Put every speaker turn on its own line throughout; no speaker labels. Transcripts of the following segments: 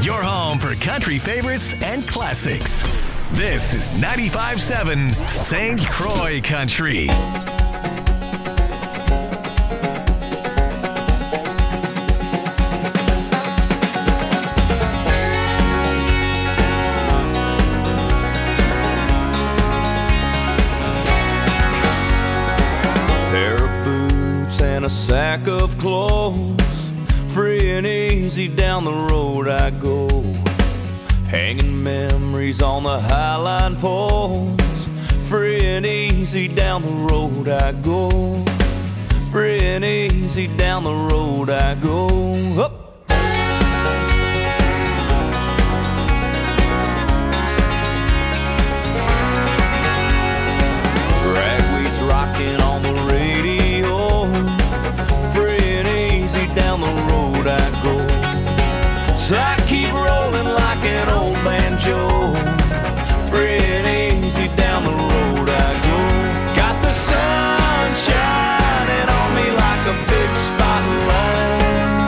Your home for country favorites and classics. This is 95.7 St. Croix Country.
Pair of boots and a sack of clothes, free and easy down the road I go, hanging memories on the highline poles. Free and easy down the road I go, free and easy down the road I go. Up. Ragweed's rocking on the radio, free and easy down the road I go. So I keep rolling like an old banjo, free and easy down the road I go. Got the sun shining on me like a big spotlight,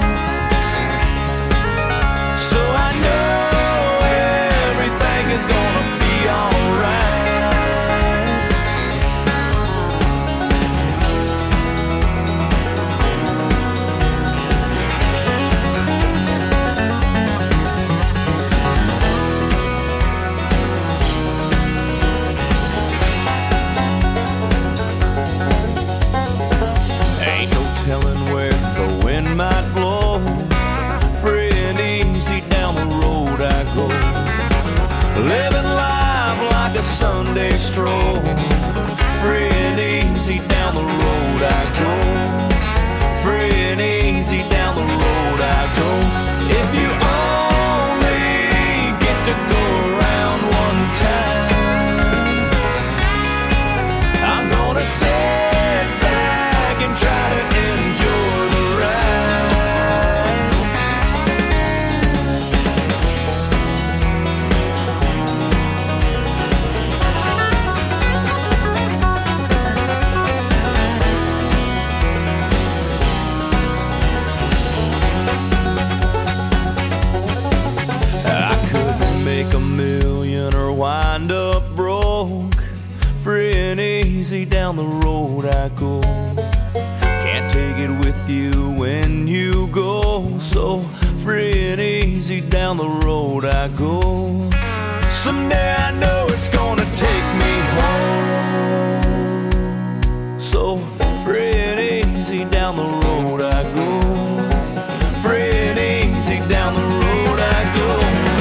so I know everything is gonna be alright. Telling where the wind might blow, free and easy down the road I go, living life like a Sunday stroll, free and easy down the road I go, free and easy down the road I go. If you only get to go around one time, I'm gonna sit back and try to enjoy the ride. I could make a million or wind up broke, free and easy down the road I go. Can't take it with you when you go, so free and easy down the road I go. Someday I know it's gonna take me home, so free and easy down the road I go, free and easy down the road I go.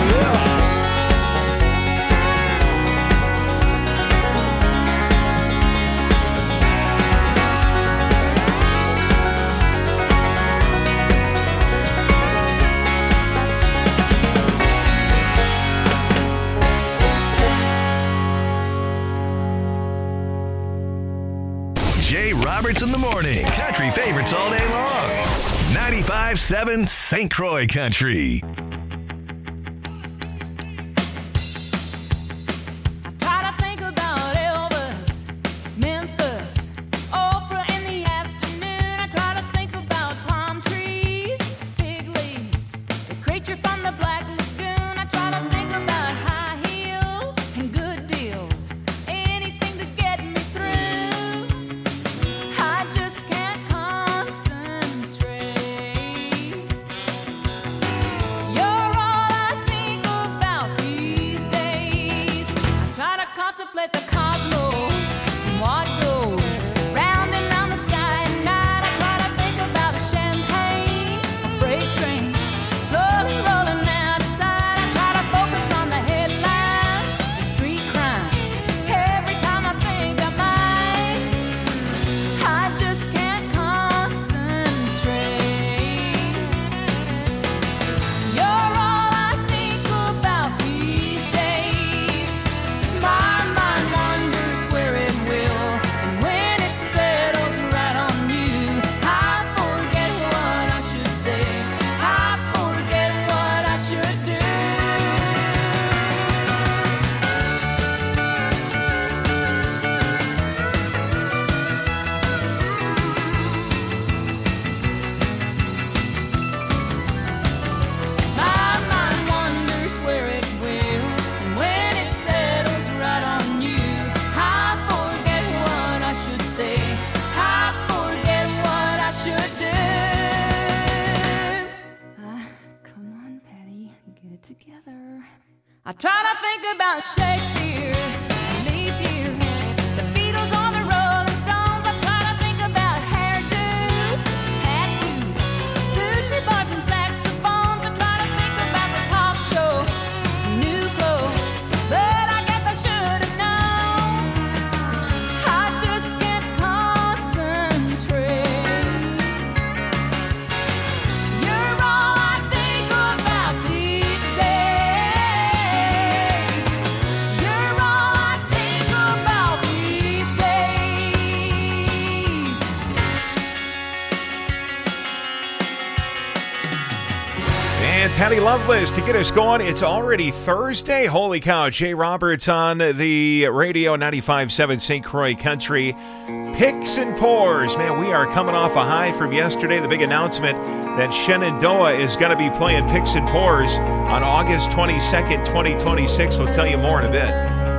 Jay Roberts in the morning. Country favorites all day long. 95.7 St. Croix Country.
I try to think about Elvis, Memphis, Oprah in the afternoon. I try to think about palm trees, fig leaves, the creature from the Black Lagoon. I try to think about high heels and good deals, anything to get me through. I just can't concentrate. together. I try to think about Shakespeare, leap year, the Beatles or the Rolling Stones. I try to think about hairdos, tattoos, sushi bars and saxophones. I try to think about the talk shows, new clothes, but I guess I should have known. I just can't concentrate. You're all I think about these days. You're all I think about these days.
And Patty Loveless to get us going. It's already Thursday. Holy cow. Jay Roberts on the radio, 95.7 St. Croix Country. Picks and pours. Man, we are coming off a high from yesterday. The big announcement that Shenandoah is going to be playing Picks and Pours on August 22nd, 2026. We'll tell you more in a bit.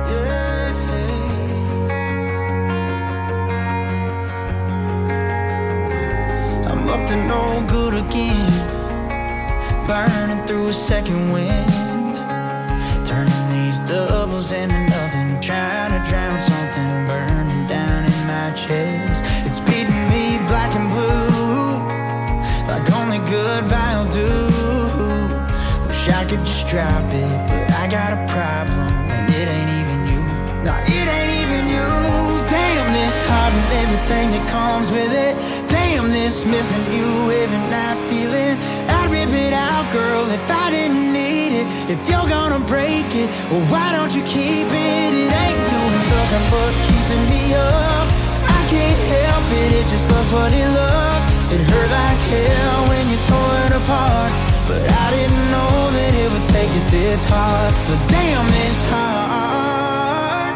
I'm up to no good again, burning through a second wind, turning these doubles into nothing, trying to drown something burning down in my chest. It's beating me black and blue, like only goodbye will do. Wish I could just drop it, but I got a problem, and it ain't even you. No, it ain't even you. Damn this heart and everything that comes with it. Damn this missing you every night feeling. I'd rip it out, girl, if I didn't need it. If you're gonna break it, well, why don't you keep it? It ain't doing nothing but keeping me up. I can't help it, it just loves what it loves. It hurt like hell when you tore it apart, but I didn't know that it would take it this hard. But damn, it's hard.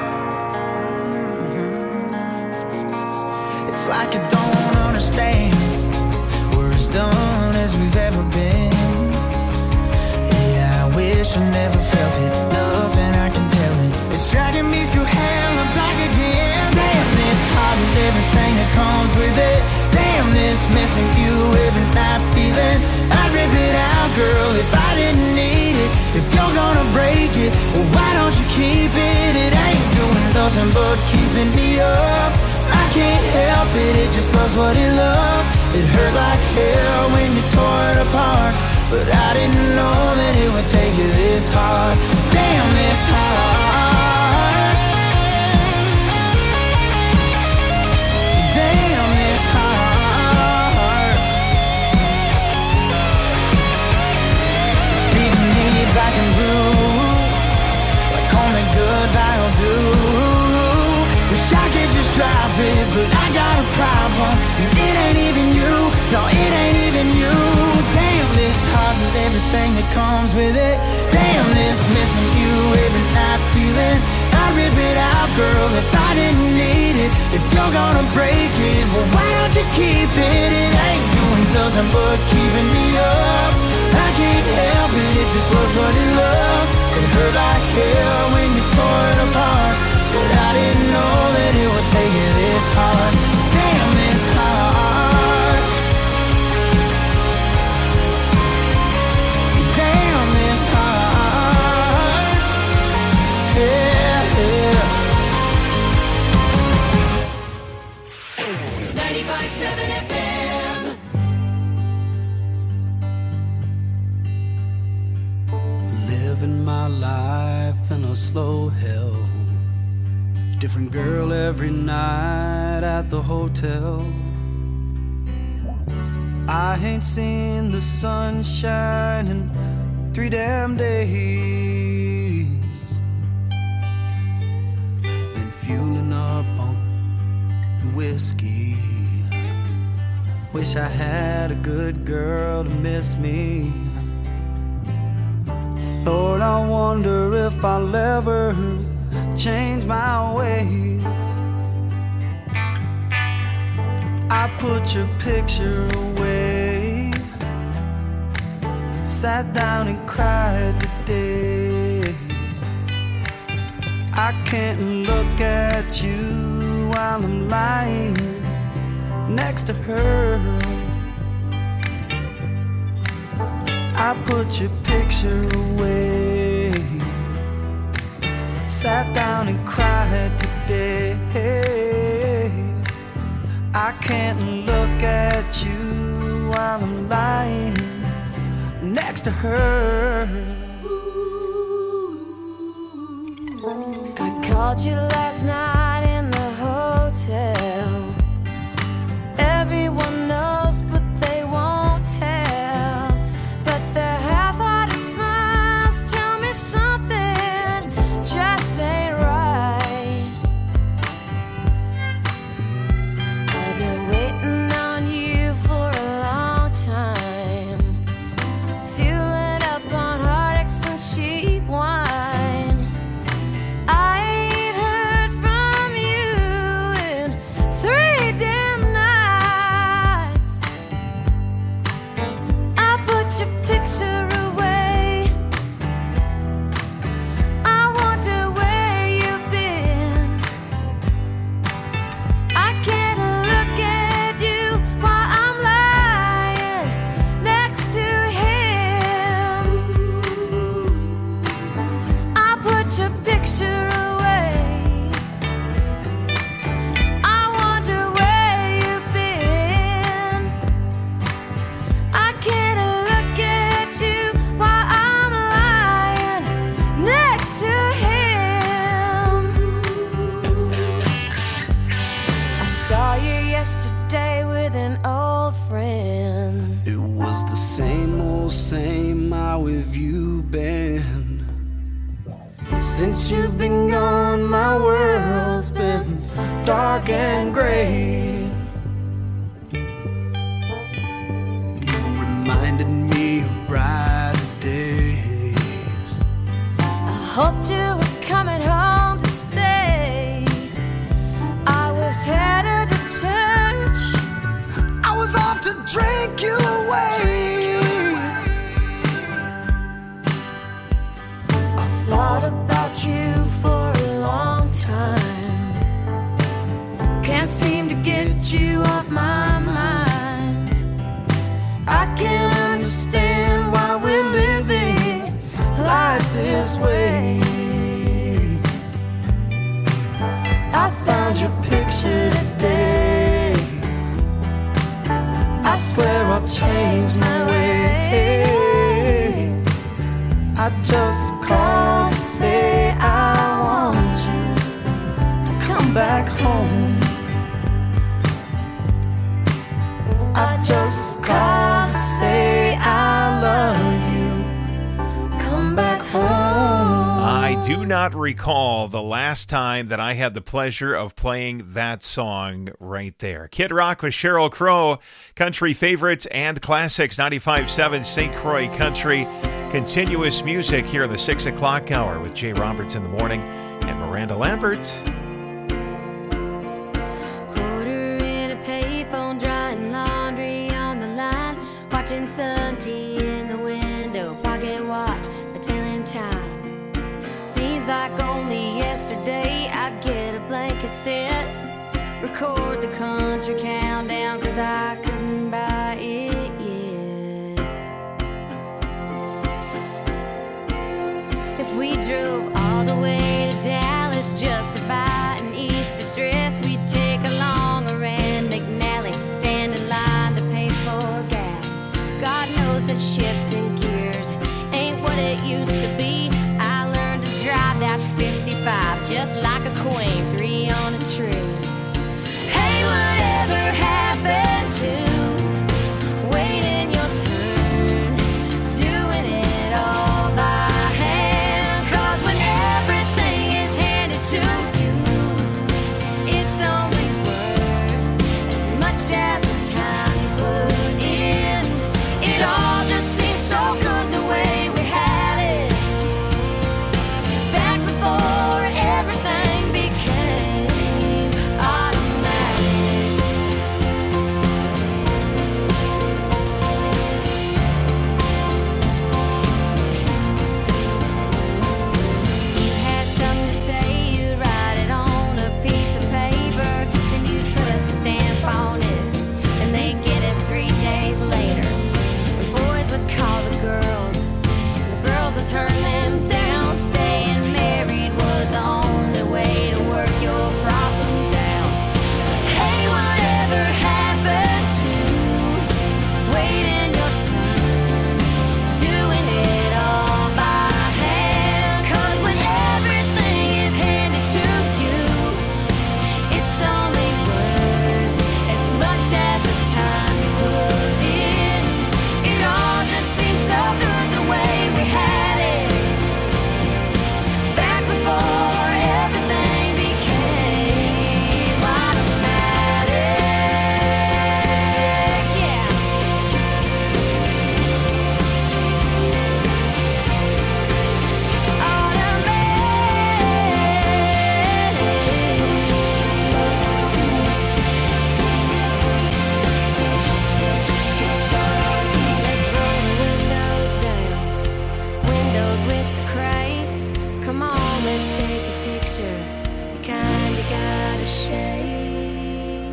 It's like I don't understand. We're as done as we've ever been. Yeah, I wish I never felt it. Nothing I can tell it. It's dragging me through hell and back again. Damn this heart and everything that comes with it. Damn this missing you every night feeling. I'd rip it out, girl, if I didn't need it. If you're gonna break it, well, why don't you keep it? It ain't doing nothing but keeping me up. I can't help it, it just loves what it loves. It hurt like hell when you tore it apart, but I didn't know that it would take you this hard. Damn this hard. Damn this hard. It's beating me black and blue, like only goodbye will do. Wish I could just drop it, but I got a problem, and it ain't even you. No, it ain't even you. Damn this heart and everything that comes with it. Damn this missing you every night feeling. I'd rip it out, girl, if I didn't need it. If you're gonna break it, well, why don't you keep it? It ain't doing nothing but keeping me up. I can't help it, it just loves what it loves. It hurt like hell when you tore it apart, but I didn't know that it would take it this hard. Damn this hard. Damn this hard. Yeah, yeah.
95.7 FM.
Living my life in a slow hell. Different girl every night at the hotel. I ain't seen the sunshine in 3 damn days. Been fueling up on whiskey. Wish I had a good girl to miss me. Lord, I wonder if I'll ever change my ways. I put your picture away, sat down and cried today. I can't look at you while I'm lying next to her. I put your picture away, sat down and cried today. I can't look at you while I'm lying next to her.
I called you last night in the hotel. Everyone knows, but they won't tell. But their half-hearted smiles tell me something just ain't right. I've been waiting on you for a long time, fueling up on heartaches and cheap wine. I ain't heard from you in 3 damn nights. I put your picture away. I wonder where you've been. I can't look at you while I'm lying next to him. I put your picture away. I wonder where you've been. I can't look at you while I'm lying next to him. I saw you yesterday with an old friend.
It was the same old same. How have you been? Since you've been gone, my world's been dark and gray. You reminded me of brighter days.
I hoped you were coming home to stay. I was headed to church.
I was off to drink you away.
I thought about you for a long time. Can't seem to get you off my mind. I can't understand why we're living life this way. I found your picture today. I swear I'll change my ways.
I just called to say I want you to come back home. I just called to say I love you. Come back home.
I do not recall the last time that I had the pleasure of playing that song right there. Kid Rock with Sheryl Crow, country favorites and classics, 95.7 St. Croix Country. Continuous music here in the 6 o'clock hour with Jay Roberts in the morning and Miranda Lambert.
Quarter in a payphone, drying laundry on the line, watching sun tea in the window, pocket watch, my telling time. Seems like only yesterday I'd get a blank cassette, record the country countdown, 'cause I couldn't buy it yet. If we drove all the way to Dallas just to buy an Easter dress, we'd take along a Rand McNally, stand in line to pay for gas. God knows that shifting gears ain't what it used to be. I learned to drive that 55 just like a queen, 3 on a tree. Hey, whatever happened to waiting your turn, doing it all by hand? 'Cause when everything is handed to you, it's only worth as much as the time you put in. It all just seems so good the way we had it back before everything became shake.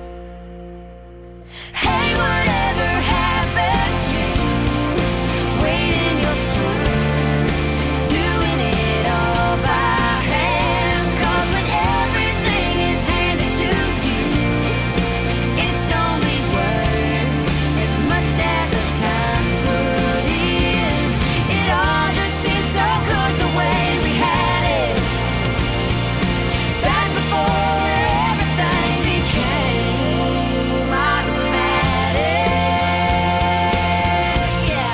Hey, whatever happened to waiting your turn, doing it all by hand? 'Cause when everything is handed to you, it's only worth as much as the time put in. It all just seems so good the way we had it back before everything became automatic. Yeah.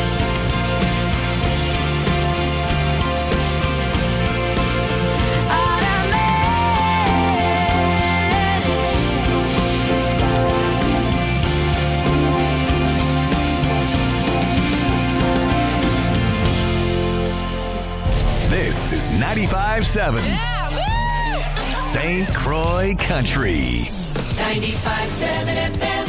This is 95.7 St. Croix Country.
95.7 FM.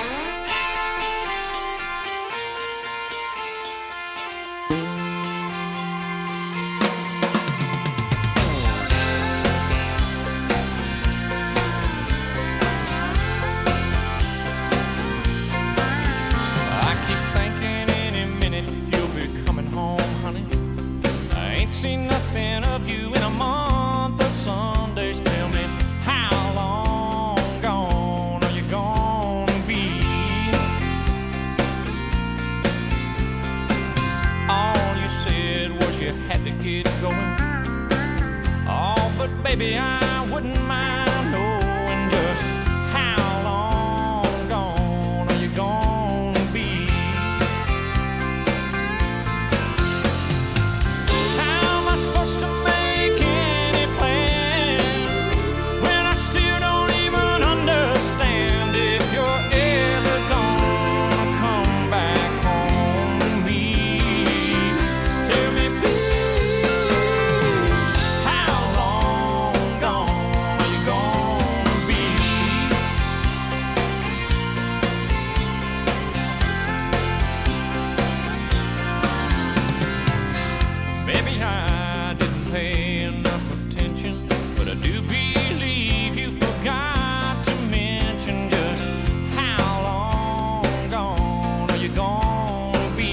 I keep thinking any minute you'll be coming home, honey. I ain't seen nothing of you in a month of Sundays. Tell me, how long gone are you gonna be? All you said was you had to get going. Oh, but baby, I wouldn't mind knowing just how long gone are you gonna be? How am I supposed to make any plans when I still don't even understand if you're ever gonna come back home to me? Tell me, please, how long gone are you gonna be? Maybe I didn't pay enough attention, but I do believe you forgot to mention just how long gone are you gonna be?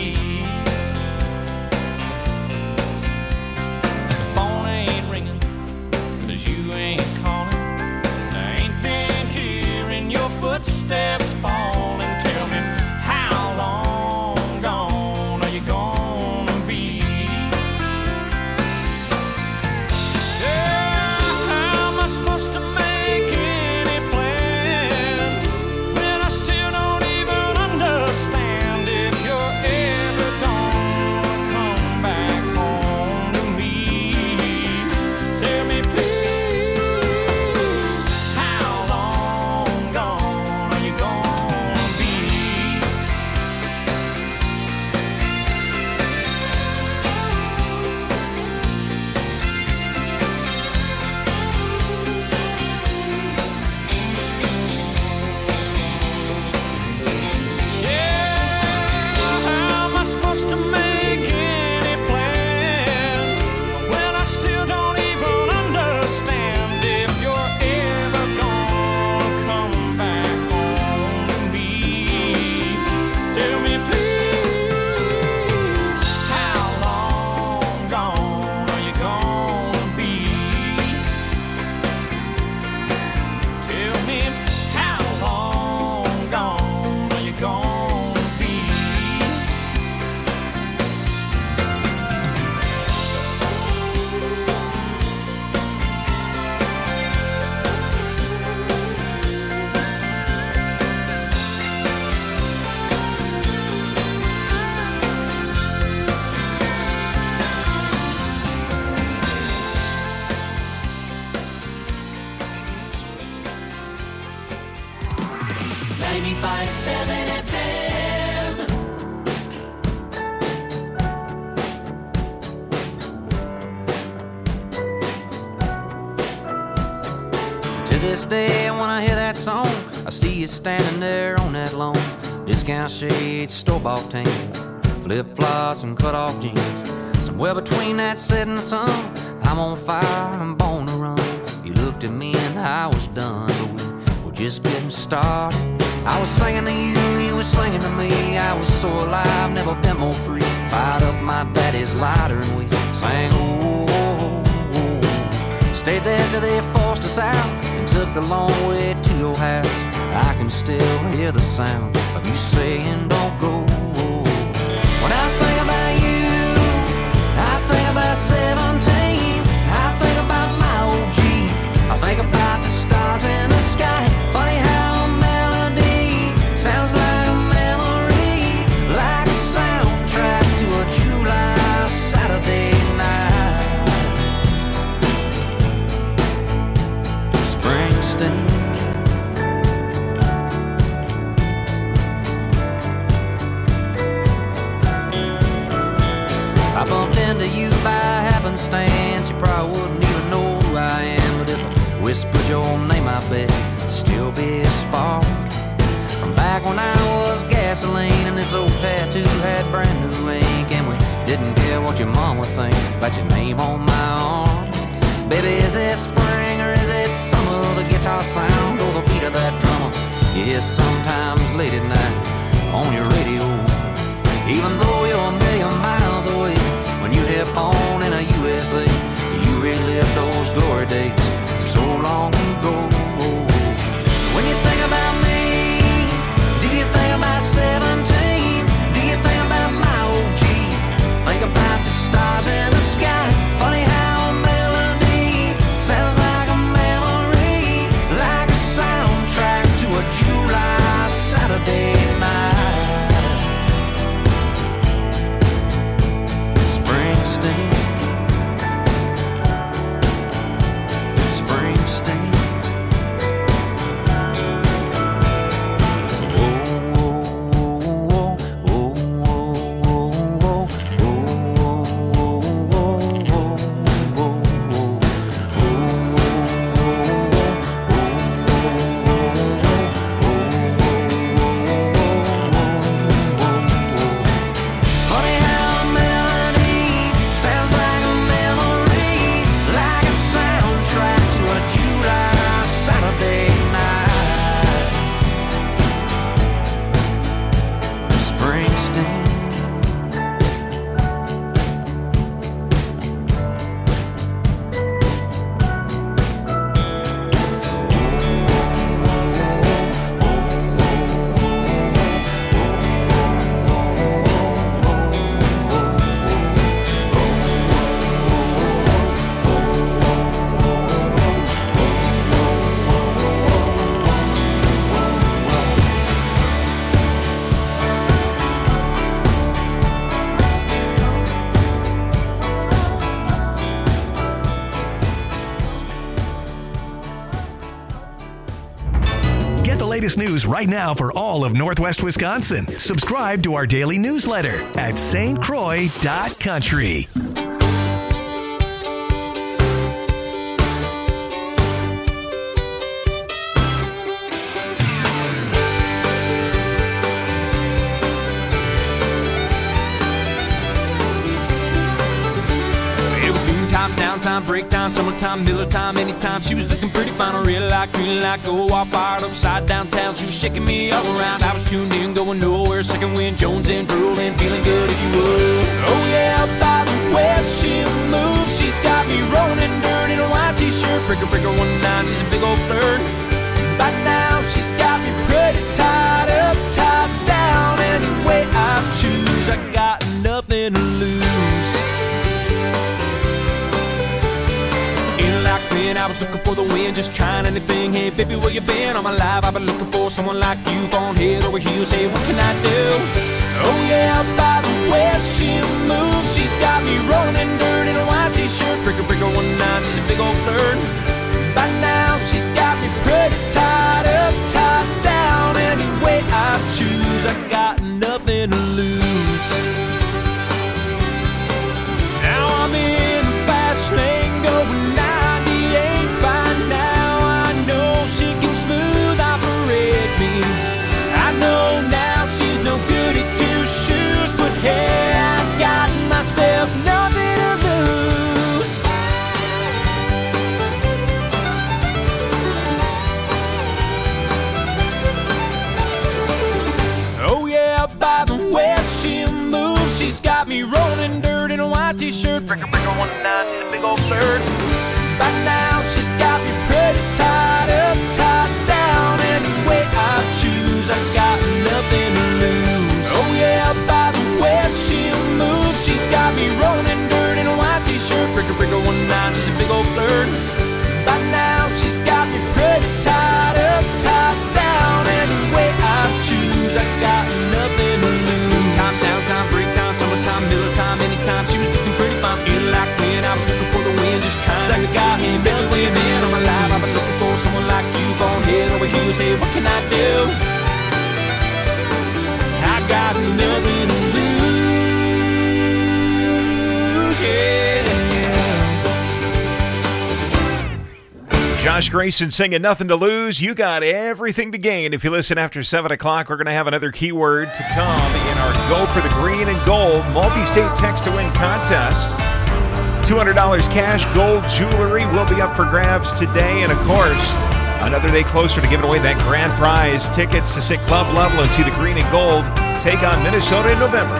The phone ain't ringing, 'cause you ain't calling. I ain't been hearing your footsteps falling. Tell me, how long gone are you gonna be? Yeah, how am I supposed to make any plans when I still don't even understand if you're ever gonna come back home to me? Tell me, please, how long gone are you gonna be? Yeah, how am I supposed to make any plans when I still don't even understand if you're ever gonna come back home to me? Tell me, please, how long gone are you gonna be? Tell me, how long gone are you gonna be?
To this day, when I hear that song, I see you standing there on that lawn. Discount shades, store-bought tan, flip-flops and cut-off jeans. Somewhere between that set and the sun, I'm on fire, I'm born to run. You look looked at me and I was done, but we were just getting started. I was singing to you, you were singing to me. I was so alive, never been more free. Fired up my daddy's lighter and we sang, oh, oh, oh. Stayed there till they forced us out and took the long way to your house. I can still hear the sound of you saying don't go. When I think about you, I think about 17. I think about my old Jeep. I think about the stars in the sky. Funny how a melody sounds like a memory, like a soundtrack to a July Saturday night. Springsteen. I bumped into you by happenstance. You probably wouldn't even know who I am, but if I whispered your name, I bet it'd still be a spark from back when I was gasoline and this old tattoo had brand new ink, and we didn't care what your mom would think about your name on my arm. Baby, is it spring or is it summer? The guitar sound or the beat of that drummer you hear sometimes late at night on your radio. Even though you're a million miles away, when you hit on in a USA, you relive those glory days so long ago. When you think about me, do you think about 17? Do you think about my old Jeep? Think about the stars in the sky. Funny how a melody sounds like a memory, like a soundtrack to a July Saturday night. Springsteen.
News right now for all of Northwest Wisconsin. Subscribe to our daily newsletter at stcroix.country.
Downtime, break time, summertime, Miller time, anytime. She was looking pretty fine, a real light, green light, go all fired upside downtown. She was shaking me all around. I was tuned in, going nowhere. Second wind, Jones in, rolling, feeling good if you would. Oh yeah, by the way she moves, she's got me rolling in dirt in a white t-shirt. Breaker, 19, she's a big old flirt. By now, she's got me pretty tied up, top down. Any way I choose, I got nothing to lose. I was looking for the wind, just trying anything. Hey, baby, where you been? All my life I've been looking for someone like you, falling head over heels. Hey, what can I do? Oh yeah, by the way she moves, she's got me rolling in dirt in a white t-shirt. Breaker, 19, she's a big old flirt. By now, she's got me pretty tied up, top down. Any way I choose, I got nothing to lose. Now I'm in the fast lane going smooth operate me. I know now she's no good at two shoes, but hey, I got myself nothing to
t-shirt. Breaker, 19, she's a big old flirt. By now she's got me pretty tied up, tied down. Any way I choose, I got nothing to lose. Oh yeah, by the way she'll move, she's got me rolling in dirt in a white t-shirt. Breaker, 19, she's a big old flirt. By now she's got me pretty tied up, tied down. Any way I choose, I got nothing to lose. Time, downtime, break time, summertime, Miller time, anytime. She was looking pretty fine, feeling like when I was looking for the wind, just trying like a guy ain't been way in all my life. I've been looking for someone like you, gone head over heels. Hey, what can I do? I got nothing to lose, yeah.
Josh Grayson singing Nothing to Lose. You got everything to gain. If you listen after 7 o'clock, we're going to have another keyword to come in our Go for the Green and Gold multi-state text-to-win contest. $200 cash, gold jewelry will be up for grabs today. And, of course, another day closer to giving away that grand prize. Tickets to sit club level and see the Green and Gold take on Minnesota in November.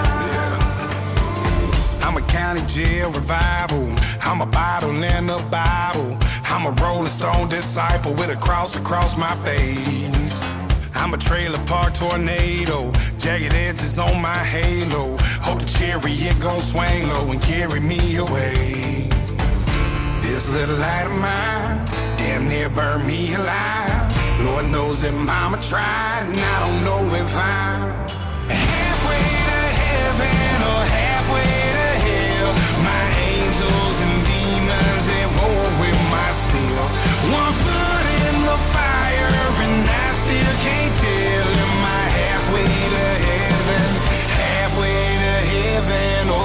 I'm a county jail revival. I'm a bottle in a Bible. I'm a Rolling Stone disciple with a cross across my face. I'm a trailer park tornado. Jagged edges on my halo. Hope the chariot gon' swing low and carry me away. This little light of mine damn near burned me alive. Lord knows that mama tried, and I don't know if I'm halfway to heaven or halfway to hell. My angels and demons at war with myself. One foot in the fire and I still can't tell. Am I halfway to heaven, halfway to heaven or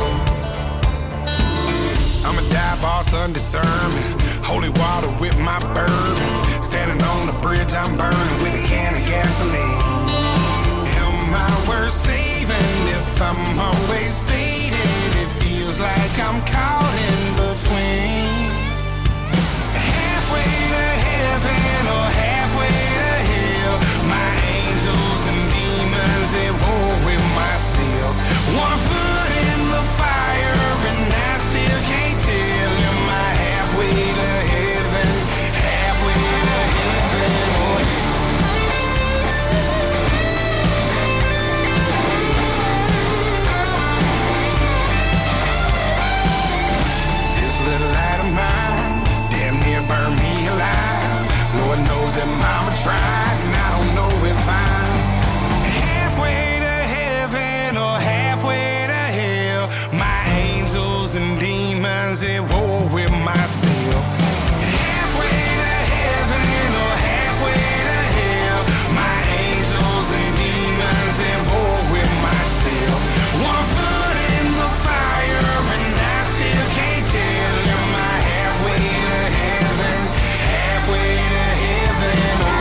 hell? I'm a dive boss under sermon, holy water with my bourbon. Standing on the bridge I'm burning with a can of gasoline. Am I worth saving if I'm always faded? It feels like I'm caught in between. Halfway to heaven or halfway to hell. My angels and demons at war with myself. One foot in the fire and I still can't tell. Am I halfway to heaven, halfway to heaven or this little light of mine damn near burned me alive. Lord knows that mama tried, and I don't know if I'm halfway to heaven or halfway to hell. My angels and demons at war with myself. Halfway to heaven or halfway to hell. My angels and demons at war with myself. One foot in the fire and I still can't tell. Am I halfway to heaven, halfway to heaven or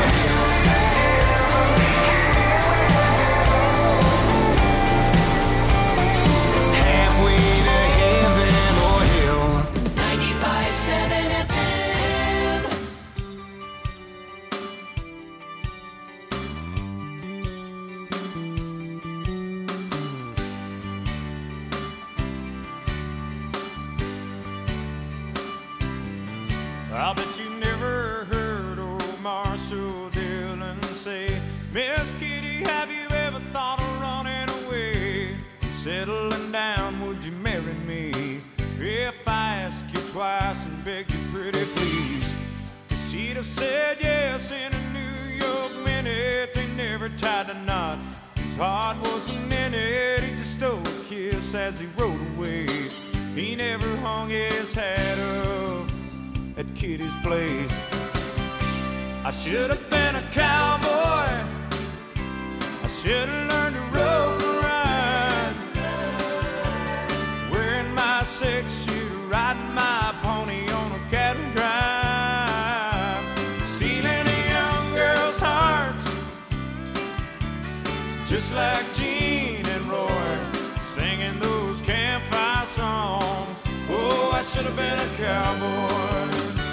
halfway to heaven or hell?
95.7 FM.
I bet you never heard old Marshall Dillon say, Miss Kitty, have you ever thought of running away? Settling down, would you marry me? If I ask you twice and beg you pretty please. She'd have said yes in a New York minute. They never tied a knot. His heart was a minute. He just stole a kiss as he rode away. He never hung his hat up at Kitty's place. I should have been a cowboy. I should have learned to rope and ride. Wearing my 6-shooter, riding my pony on a cattle drive. Stealing a young girl's hearts, just like Gene and Roy, singing those campfire songs. Oh, I should have been a cowboy.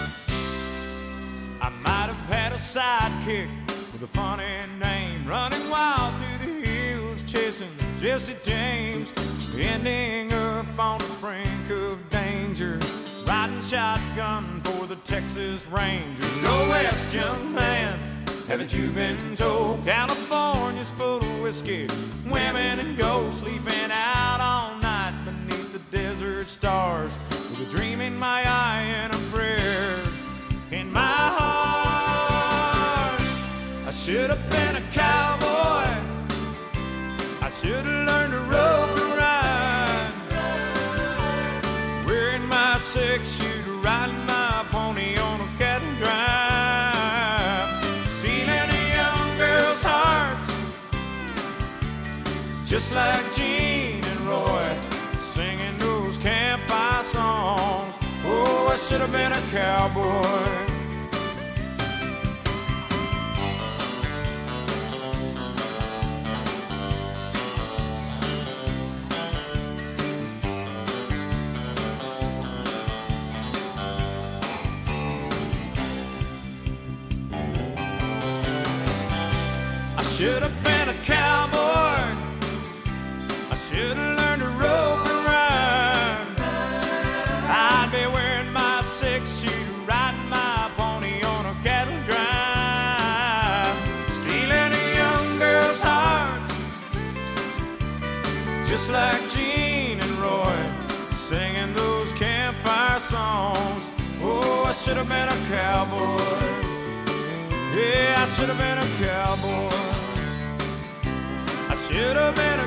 I might have had a sidekick with a funny name, running wild through the hills, chasing Jesse James. ending up on the brink of danger, riding shotgun for the Texas Rangers. Go west, young man, haven't you been told? California's full of whiskey, women and gold, sleeping out all night beneath the desert stars, with a dream in my eye and a prayer in my heart. I should have been a cowboy, I should have learned to rope and ride, wearing my six-shooter, riding my pony on a cattle drive, stealing a young girl's hearts, just like Gene and Roy, singing those campfire songs. Oh, I should have been a cowboy. Should have been a cowboy, I should have learned to rope and ride, I'd be wearing my six-shooter, riding my pony on a cattle drive, stealing a young girl's heart, just like Gene and Roy, singing those campfire songs. Oh, I should have been a cowboy, yeah, I should have been a cowboy. I should have been a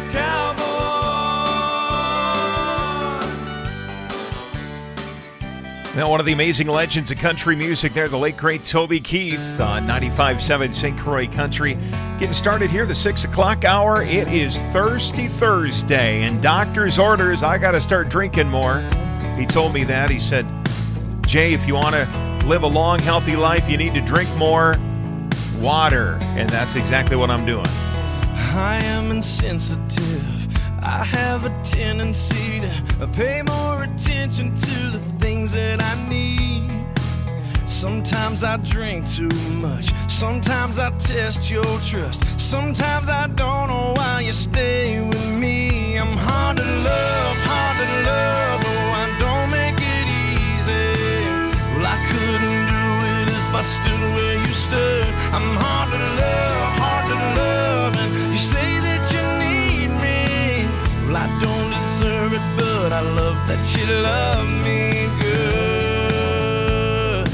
cowboy.
Now, one of the amazing legends of country music there, the late, great Toby Keith on 95.7 St. Croix Country. Getting started here, the 6 o'clock hour. It is Thirsty Thursday, and doctor's orders, I got to start drinking more. He told me that. He said, Jay, if you want to live a long, healthy life, you need to drink more water. And that's exactly what I'm doing.
I am insensitive. I have a tendency to pay more attention to the things that I need. Sometimes I drink too much. Sometimes I test your trust. Sometimes I don't know why you stay with me. I'm hard to love, oh, I don't make it easy. Well, I couldn't do it if I stood where you stood. I'm hard to love, and you say that you need me. Well, I don't deserve it, but I love that you love me good.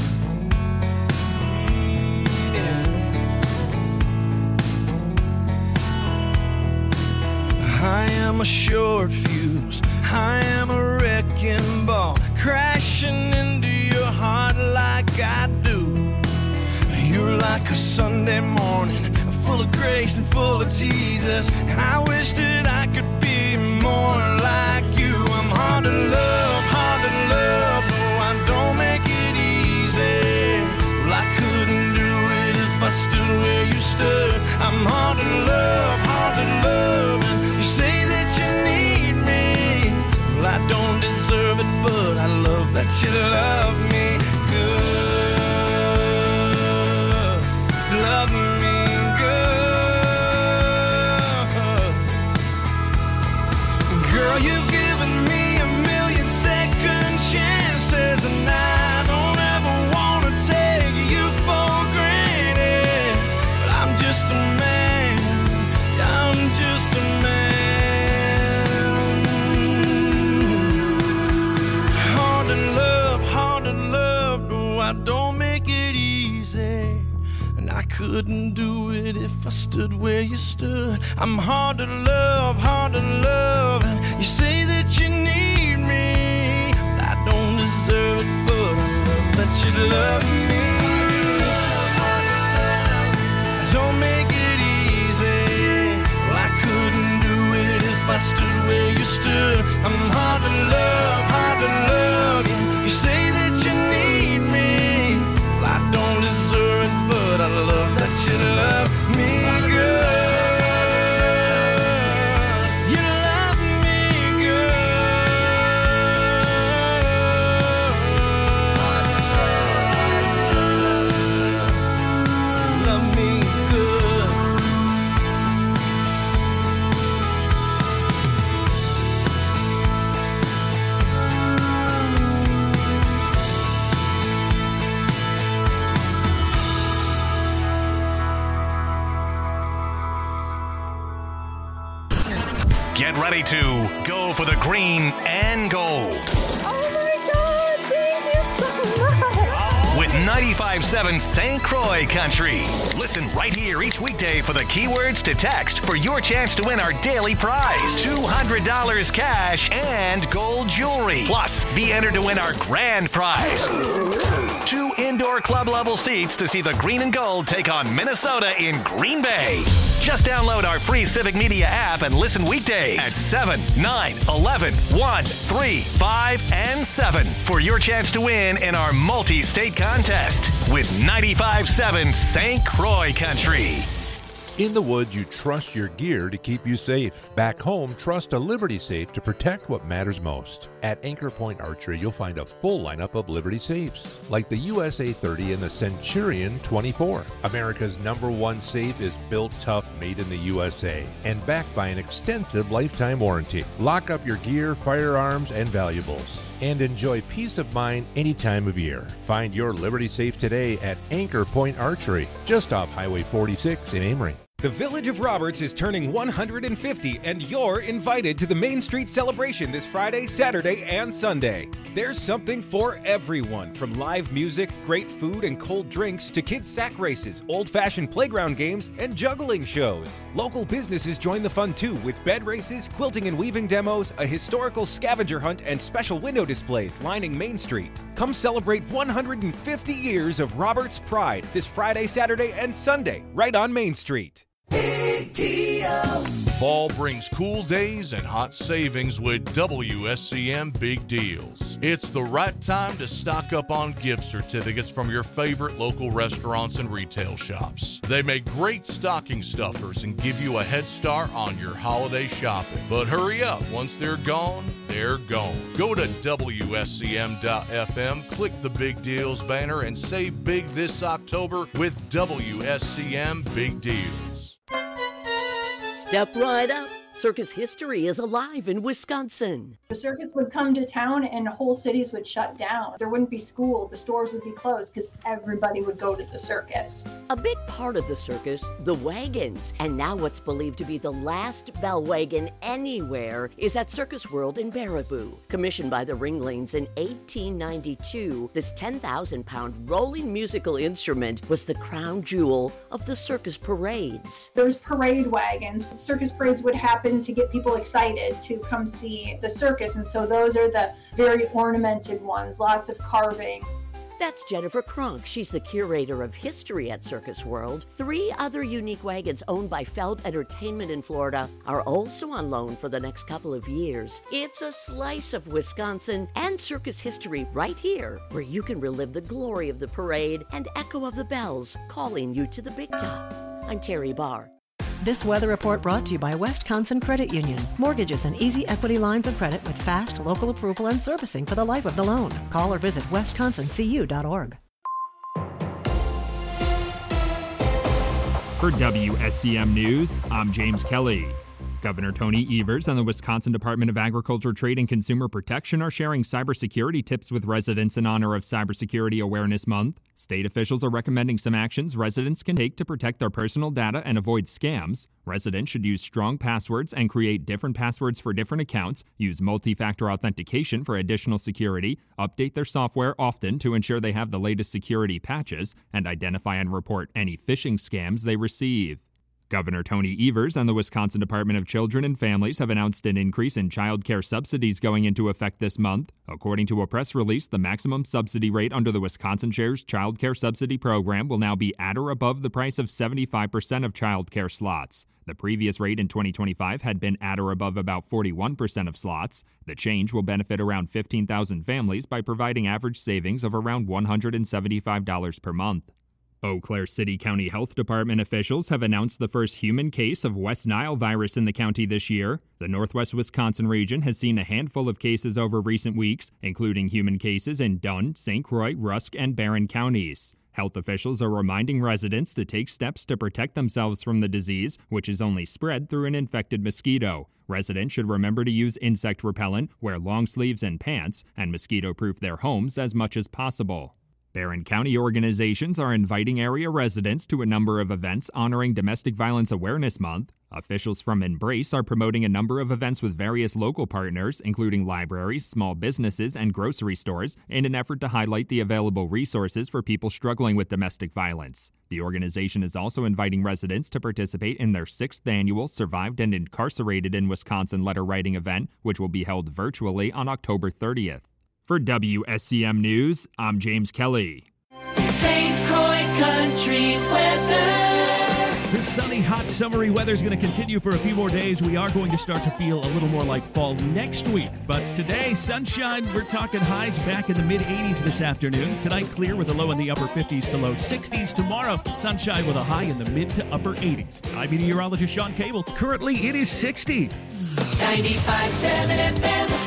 Yeah. I am a short fuse, I am a wrecking ball, crashing into your heart like I do. You're like a Sunday morning, full of grace and full of Jesus. I wish that I could be more like you. I'm hard to love, oh, I don't make it easy. Well, I couldn't do it if I stood where you stood. I'm hard to love, and you say that you need me. Well, I don't deserve it, but I love that you love me good. Love me good. Girl, you've given me a million second chances, and I don't ever want to take you for granted. But I'm just a man, I'm just a man. Hard to love, no, I don't make it easy. I couldn't do it if I stood where you stood. I'm hard to love, and you say that you need me. I don't deserve it, but I love that you love me. I don't make it easy. Well, I couldn't do it if I stood where you stood. I'm hard to love, and you say that you need me. Well, I don't deserve it, but I love that you love me good. You love me good. Love me good.
Get ready to go for the green and gold.
Oh my God, thank you so much.
With 95.7 St. Croix Country. Listen right here each weekday for the keywords to text for your chance to win our daily prize. $200 cash and gold jewelry. Plus, be entered to win our grand prize. 2 indoor club level seats to see the green and gold take on Minnesota in Green Bay. Just download our free Civic Media app and listen weekdays at 7, 9, 11, 1, 3, 5, and 7 for your chance to win in our multi-state contest with 95.7 St. Croix Country.
In the woods, you trust your gear to keep you safe. Back home, trust a Liberty Safe to protect what matters most. At Anchor Point Archery, you'll find a full lineup of Liberty Safes, like the USA 30 and the Centurion 24. America's #1 safe is built tough, made in the USA, and backed by an extensive lifetime warranty. Lock up your gear, firearms, and valuables, and enjoy peace of mind any time of year. Find your Liberty Safe today at Anchor Point Archery, just off Highway 46 in Amory.
The Village of Roberts is turning 150, and you're invited to the Main Street celebration this Friday, Saturday, and Sunday. There's something for everyone, from live music, great food and cold drinks, to kids' sack races, old-fashioned playground games, and juggling shows. Local businesses join the fun too, with bed races, quilting and weaving demos, a historical scavenger hunt, and special window displays lining Main Street. Come celebrate 150 years of Roberts pride this Friday, Saturday, and Sunday, right on Main Street.
Big deals.
Fall brings cool days and hot savings with WSCM Big Deals. It's the right time to stock up on gift certificates from your favorite local restaurants and retail shops. They make great stocking stuffers and give you a head start on your holiday shopping. But hurry up, once they're gone, they're gone. Go to WSCM.FM, click the Big Deals banner, and save big this October with WSCM Big Deals.
Step right up. Circus history is alive in Wisconsin.
The circus would come to town and whole cities would shut down. There wouldn't be school, the stores would be closed because everybody would go to the circus.
A big part of the circus, the wagons. And now what's believed to be the last bell wagon anywhere is at Circus World in Baraboo. Commissioned by the Ringlings in 1892, this 10,000-pound rolling musical instrument was the crown jewel of the circus parades.
There's parade wagons. Circus parades would happen to get people excited to come see the circus, and so those are the very ornamented ones, lots of carving.
That's Jennifer Kronk. She's the curator of history at Circus World. 3 other unique wagons owned by Feld Entertainment in Florida are also on loan for the next couple of years. It's a slice of Wisconsin and circus history right here, where you can relive the glory of the parade and echo of the bells calling you to the big top. I'm Terry Barr.
This weather report brought to you by Wisconsin Credit Union. Mortgages and easy equity lines of credit with fast local approval and servicing for the life of the loan. Call or visit wisconsincu.org.
For WSCM News, I'm James Kelly. Governor Tony Evers and the Wisconsin Department of Agriculture, Trade, and Consumer Protection are sharing cybersecurity tips with residents in honor of Cybersecurity Awareness Month. State officials are recommending some actions residents can take to protect their personal data and avoid scams. Residents should use strong passwords and create different passwords for different accounts, use multi-factor authentication for additional security, update their software often to ensure they have the latest security patches, and identify and report any phishing scams they receive. Governor Tony Evers and the Wisconsin Department of Children and Families have announced an increase in child care subsidies going into effect this month. According to a press release, the maximum subsidy rate under the Wisconsin Shares Child Care Subsidy Program will now be at or above the price of 75% of child care slots. The previous rate in 2025 had been at or above about 41% of slots. The change will benefit around 15,000 families by providing average savings of around $175 per month. Eau Claire City County Health Department officials have announced the first human case of West Nile virus in the county this year. The Northwest Wisconsin region has seen a handful of cases over recent weeks, including human cases in Dunn, St. Croix, Rusk, and Barron counties. Health officials are reminding residents to take steps to protect themselves from the disease, which is only spread through an infected mosquito. Residents should remember to use insect repellent, wear long sleeves and pants, and mosquito-proof their homes as much as possible. Barron County organizations are inviting area residents to a number of events honoring Domestic Violence Awareness Month. Officials from Embrace are promoting a number of events with various local partners, including libraries, small businesses, and grocery stores, in an effort to highlight the available resources for people struggling with domestic violence. The organization is also inviting residents to participate in their 6th annual Survived and Incarcerated in Wisconsin letter writing event, which will be held virtually on October 30th. For WSCM News, I'm James Kelly.
St. Croix Country Weather.
This sunny, hot, summery weather is going to continue for a few more days. We are going to start to feel a little more like fall next week. But today, sunshine, we're talking highs back in the mid-80s this afternoon. Tonight, clear with a low in the upper 50s to low 60s. Tomorrow, sunshine with a high in the mid to upper 80s. I'm meteorologist Sean Cable. Currently, it is 60.
95.7 FM.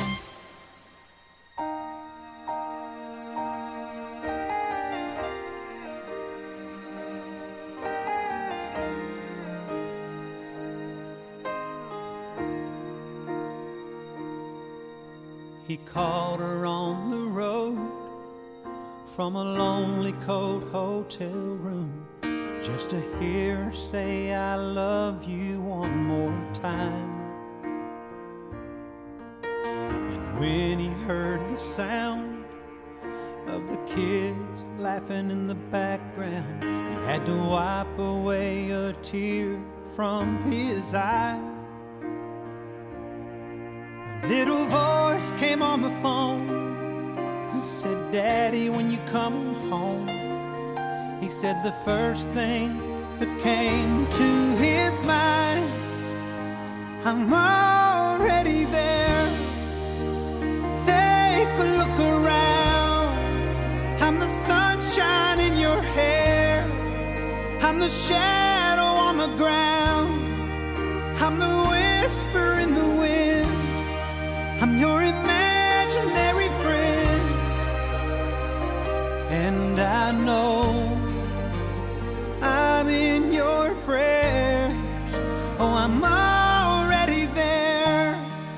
He called her on the road from a lonely, cold hotel room just to hear her say, I love you one more time. And when he heard the sound of the kids laughing in the background, he had to wipe away a tear from his eye. Little voice came on the phone and said, Daddy, when you coming home? He said the first thing that came to his mind, I'm already there. Take a look around. I'm the sunshine in your hair. I'm the shadow on the ground. I'm the whisper in the wind. I'm your imaginary friend, and I know I'm in your prayers. Oh, I'm already there.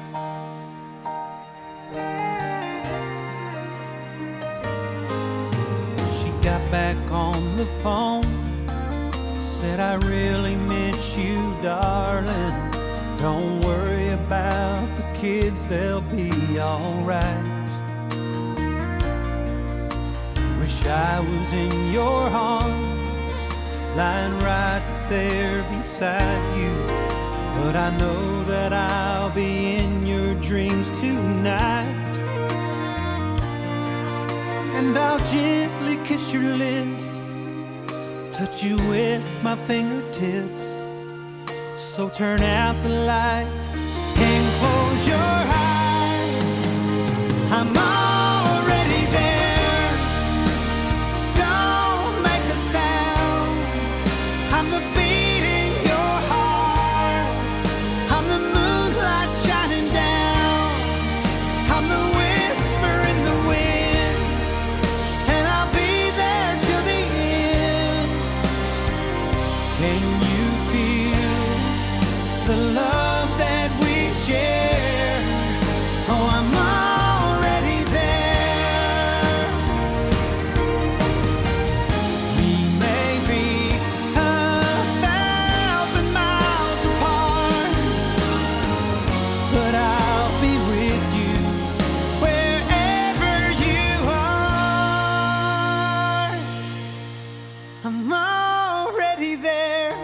She got back on the phone, said, I really miss you, darling. Don't worry about the kids, they'll be alright. Wish I was in your arms, lying right there beside you. But I know that I'll be in your dreams tonight. And I'll gently kiss your lips, touch you with my fingertips. So turn out the light and close your eyes. I'm already there. Don't make a sound. I'm the beat in your heart. I'm the moonlight shining down. I'm the whisper in the wind. And I'll be there till the end. Can you feel the love that we share? Oh, I'm already there. We may be 1,000 miles apart, but I'll be with you wherever you are. I'm already there.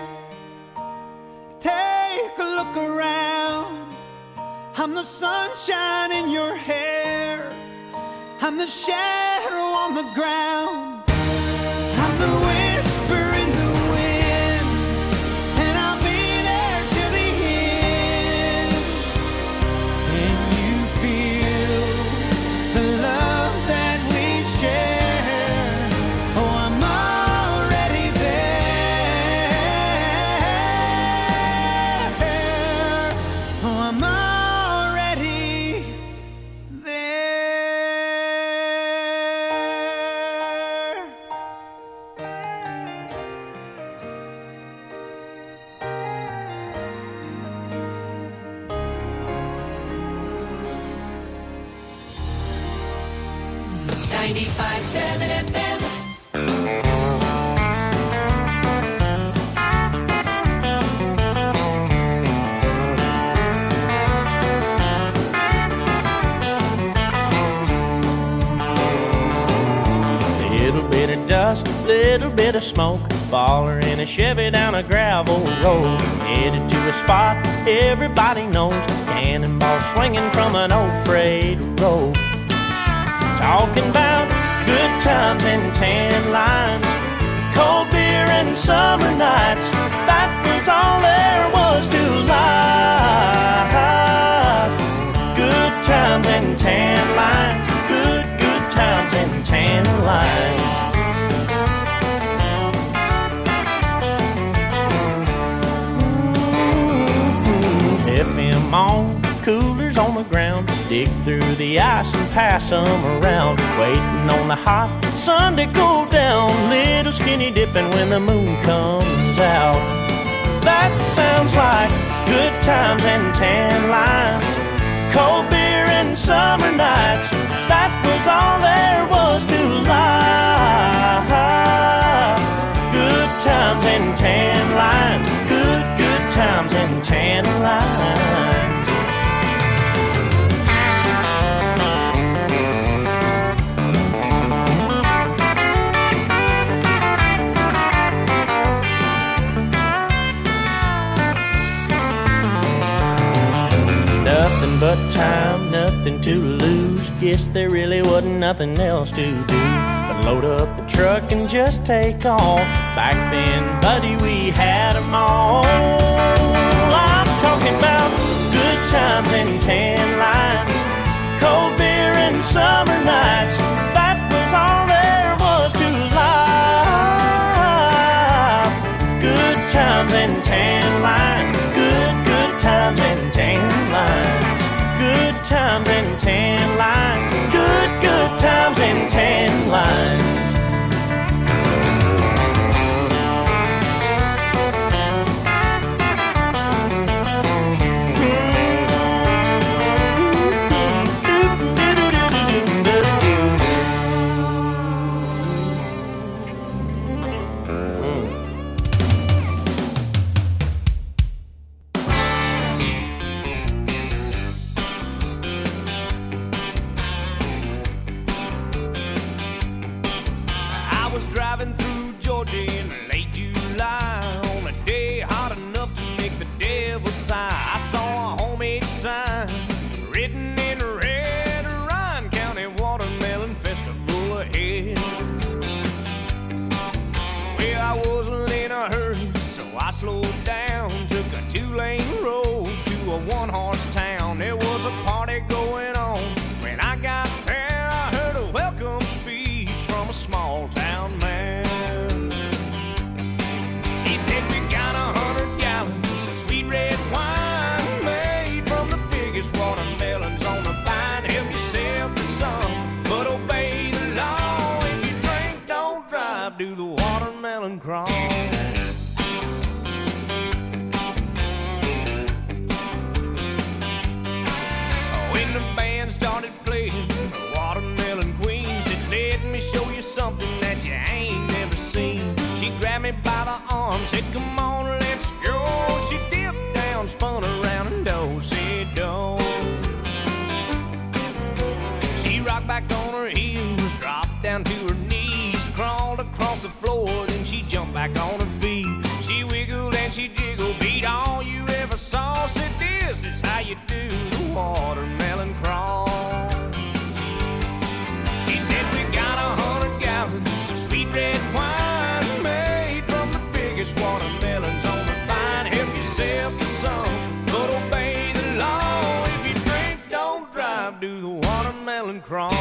Take a look around. I'm the sunshine in your hair. I'm the shadow on the ground. I'm the whisper in the wind. And I'll be there till the end. Can you feel the love that we share? Oh, I'm already there. Oh, I'm already there.
95.7 FM.
bit of dust, a little bit of smoke. Baller in a Chevy down a gravel road, headed to a spot everybody knows. Cannonball swinging from an old freight road. Talking about good times and tan lines, cold beer and summer nights. That was all there was to life. Good times and tan lines, good times and tan lines. FM on, coolers on the ground, dig through the ice and pass them around. Waiting on the hot sun to go down, little skinny dipping when the moon comes out. That sounds like good times and tan lines, cold beer and summer nights. That was all there was to life. Good times and tan lines, good times and tan lines. Nothing but time, nothing to lose. Guess there really wasn't nothing else to do but load up the truck and just take off. Back then, buddy, we had them all. I'm talking about good times and tan lines, cold beer and summer nights. That was all there was to life. Good times and tan lines, good times and tan lines. Good times and tan lines, good times and tan lines.
Slowed down, took a 2-lane road to a 1-horse town. There was a party going on. When I got there, I heard a welcome speech from a small town man. He said, we got 100 gallons of sweet red wine made from the biggest watermelons on the vine. Help yourself to some, but obey the law. If you drink, don't drive, do the watermelon crawl. Started playing the Watermelon Queen. Said, let me show you something that you ain't never seen. She grabbed me by the arm, said, come on, let's go. She dipped down, spun around, and do-si-do. She rocked back on her heels, dropped down to her knees, crawled across the floor, then she jumped back on her feet. She wiggled and she jiggled, beat all you ever saw. Said, this is how you do the watermelon crawl. She said, we got 100 gallons of sweet red wine made from the biggest watermelons on the vine. Help yourself to some, but obey the law. If you drink, don't drive, do the watermelon crawl.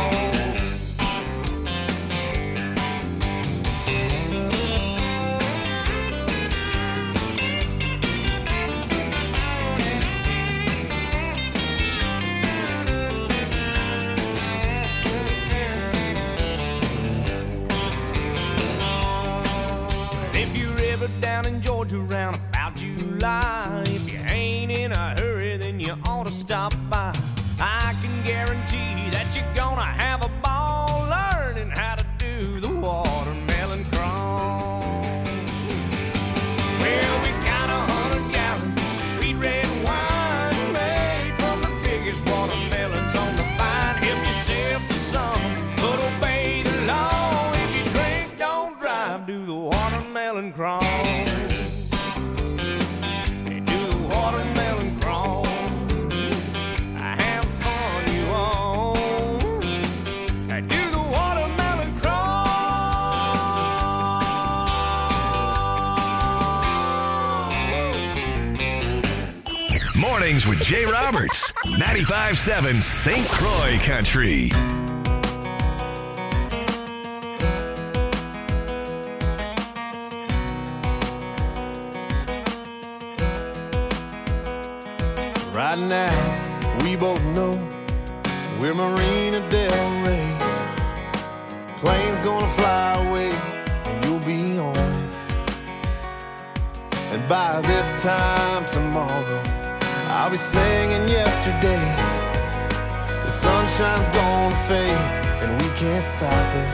Down in Georgia around about July, if you ain't in a hurry, then you ought to stop by. I can guarantee that you're gonna have a ball learning how to do the watermelon crawl. Well, we got 100 gallons of sweet red wine made from the biggest watermelons on the vine. Help yourself to some, but obey the law. If you drink,
watermelon crawl? Hey, do the watermelon crawl? I have fun, you all. Hey, do the watermelon crawl?
Mornings with Jay Roberts, 95.7 St. Croix Country.
Right now, we both know we're Marina Del Rey. Plane's gonna fly away, and you'll be on it. And by this time tomorrow, I'll be singing yesterday. The sunshine's gonna fade, and we can't stop it.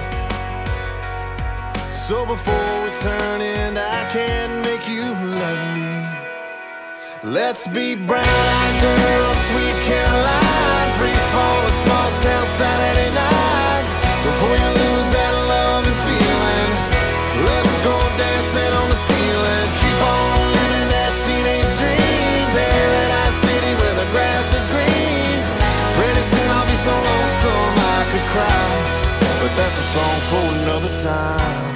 So before we turn in, I can't make you love me. Let's be brown girl, sweet Caroline, free fall, a small town Saturday night. Before you lose that love and feeling, let's go dancing on the ceiling. Keep on living that teenage dream, Paradise City where the grass is green. Pretty soon I'll be so lonesome I could cry, but that's a song for another time.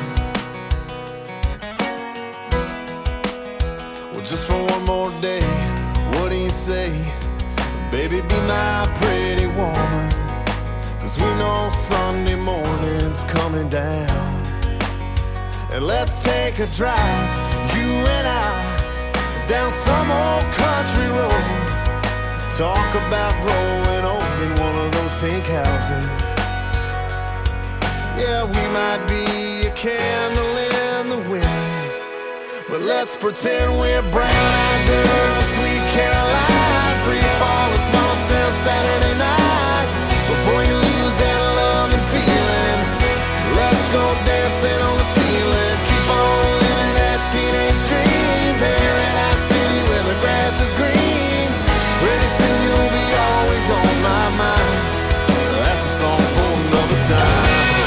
Well, just for one more day, what do you say? Baby, be my pretty woman, 'cause we know Sunday morning's coming down. And let's take a drive, you and I, down some old country road. Talk about growing old in one of those pink houses. Yeah, we might be a candle in the wind, but let's pretend we're brown-eyed girls, sweet Caroline, free fall, a small town Saturday night. Before you lose that love and feeling, let's go dancing on the ceiling. Keep on living that teenage dream, Paradise City where the grass is green. Pretty soon you'll be always on my mind. That's a song for another time.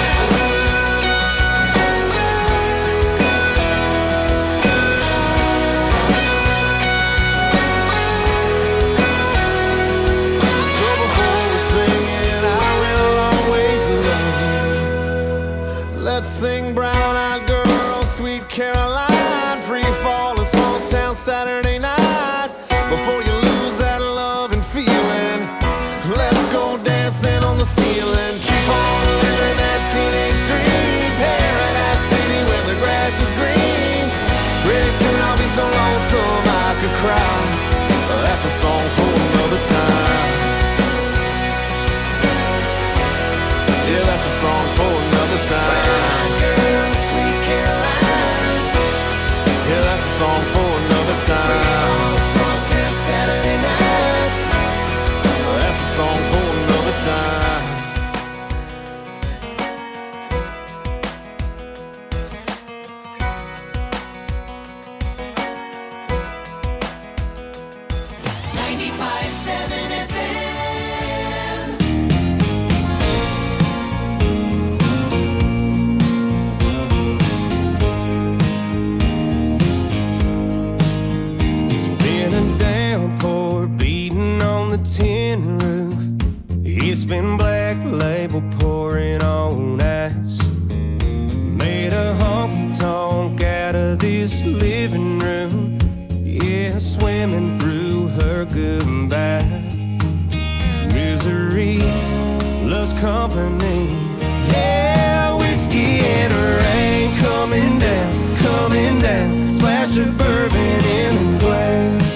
Let's sing brown-eyed girl, sweet Caroline, free fall, a small town Saturday night. Before you lose that love and feeling, let's go dancing on the ceiling. Keep on living that teenage dream, Paradise City where the grass is green. Pretty soon I'll be so lonesome I could cry. That's a song for another time. Yeah, that's a song for another time. Girl, sweet Caroline. Yeah, that's a song for another time. Small town Saturday night. That's a song for another time.
95.7 FM.
It's been a downpour beating on the tin roof. It's been Black Label pouring on ice. Made a honky-tonk out of this living room. Yeah, swimming through her goodbye. Misery loves company. Yeah, whiskey and rain coming down, coming down. Splash of bourbon in the glass.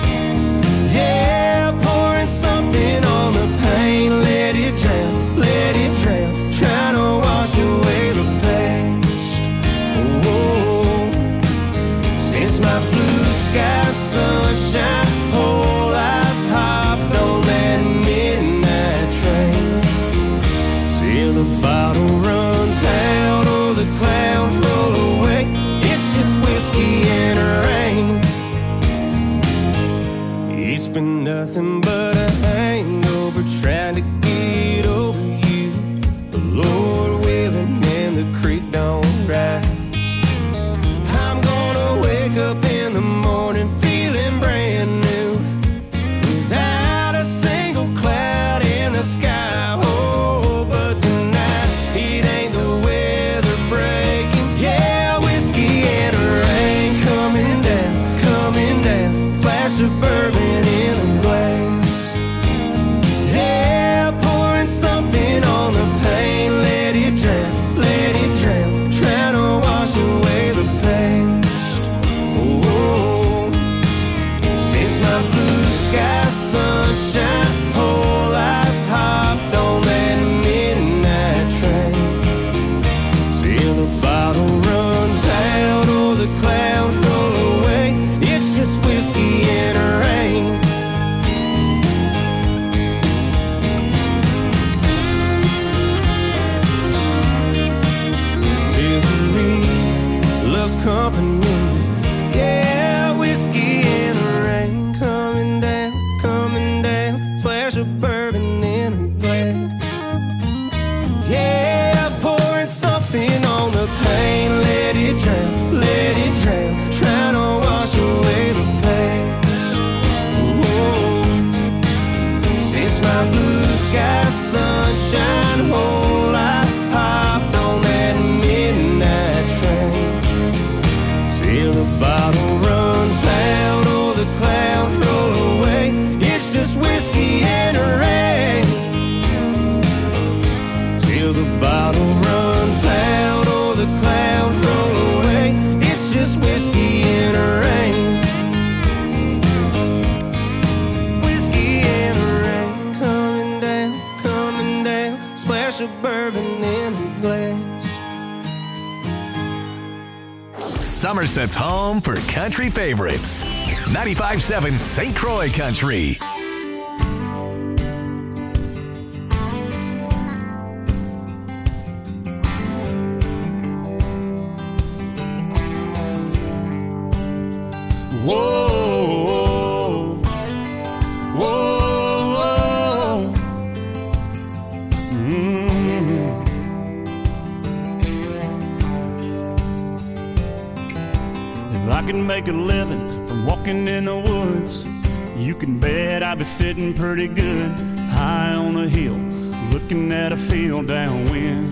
Yeah, pouring something on the pain. Let it drown, let it drown. Trying to wash away the past. Oh, since my blue sky sunshine, whole life hopped on that midnight train. Till the bottle runs out or the clouds roll away. It's just whiskey and rain. It's been nothing but a hangover trying to get over you. The Lord willing and the creek don't rise. I'm gonna
company. Yeah, whiskey in the rain, coming down, splash of bourbon in a glass. Yeah, pouring something on the pain, let it drown, trying to wash away the past. Whoa. Since my blue sky sunshine whole life hopped on that midnight train, till the bottle runs out or the clouds roll away. It's just whiskey and the rain. Till the bottle runs out or the clouds roll away. It's just whiskey and the rain. Whiskey and the rain, coming down, splash of bourbon in a glass.
Somerset's home for country favorites. 95.7 St. Croix Country.
Whoa, whoa, whoa.
If I can make a living from walking in the woods, you can bet I'd be sitting pretty good, high on a hill, looking at a field downwind.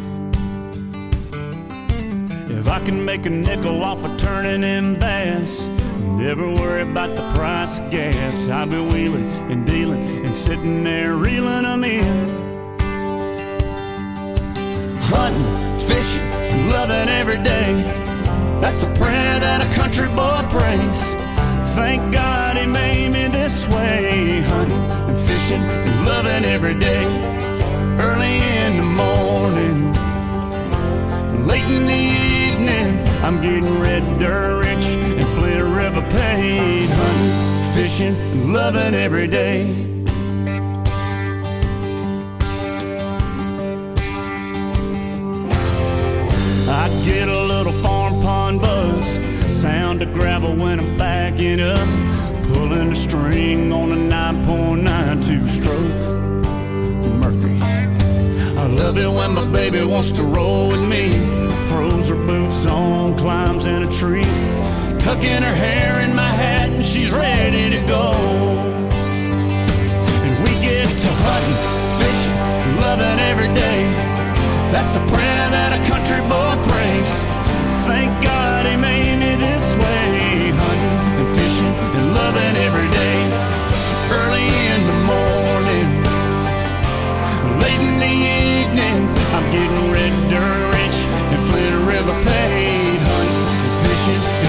If I can make a nickel off of turning in bass, never worry about the price of gas, I'll be wheeling and dealing and sitting there reeling them in. Hunting, fishing, loving every day, that's the prayer that a country boy prays. Thank God he made me this way. Hunting and fishing and loving every day. Early in the morning, late in the evening, I'm getting red dirt rich and Flint River paid. Hunting, fishing, and loving every day. I get a little farm pond buzz, sound of gravel when I'm backing up, pulling a string on a 9.9 two-stroke Murphy. I love it when my baby wants to roll with me, throws her boots on, climbs in a tree, tucking her hair in my hat and she's ready to go. And we get to hunting, fishing, loving every day. That's the prayer that a country boy prays. Thank God